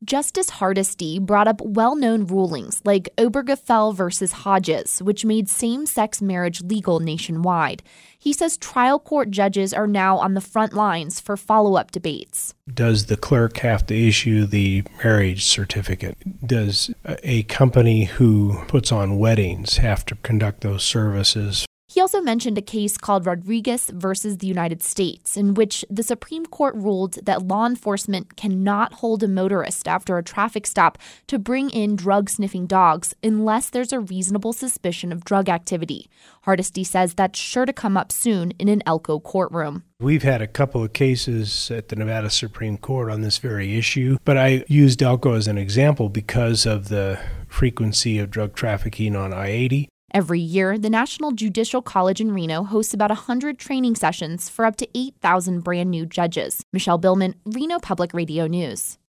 Justice Hardesty brought up well-known rulings like Obergefell versus Hodges, which made same-sex marriage legal nationwide. He says trial court judges are now on the front lines for follow-up debates. Does the clerk have to issue the marriage certificate? Does a company who puts on weddings have to conduct those services? He also mentioned a case called Rodriguez versus the United States, in which the Supreme Court ruled that law enforcement cannot hold a motorist after a traffic stop to bring in drug-sniffing dogs unless there's a reasonable suspicion of drug activity. Hardesty says that's sure to come up soon in an Elko courtroom. We've had a couple of cases at the Nevada Supreme Court on this very issue, but I used Elko as an example because of the frequency of drug trafficking on I-80. Every year, the National Judicial College in Reno hosts about 100 training sessions for up to 8,000 brand new judges. Michelle Billman, Reno Public Radio News.